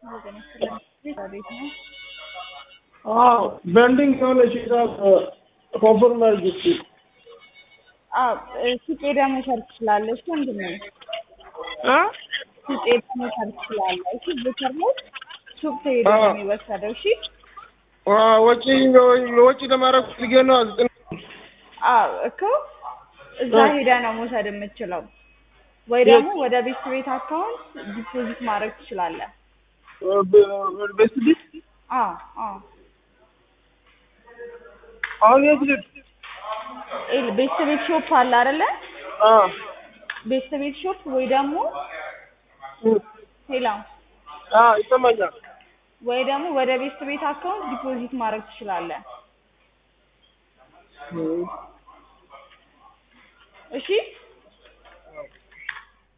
ወገኔ ስለዚህ ቤት ነው ቤንዲንግ የሆነ ሂሳብ ኮንፈርም አድርጊ። ሱቄ ደግሞ መቻል ትችላለሽ ወንድሜ ሱቄ ደግሞ መቻል ትችላለሽ። እሺ ብቻ ነው ሱቅ ተሄዶ ነው የሚወሰደው። እሺ ወጪ ለማድረግ ፈልጌ ነው። እኮ እዛ ሄዳ ነው መውሰድ የምትችለው ወይ ደግሞ ወደ ቤት አካውንት ዲፖዚት ማድረግ ትችላለህ። ቤት አሁን የት ቤት ሾፕ አለ አይደለ? ቤት ሾፕ ወይ ደግሞ ሄላ ይሰማኛል። ወይ ደግሞ ወደ ቤት አካውንት ዲፖዚት ማድረግ ትችላለህ። እሺ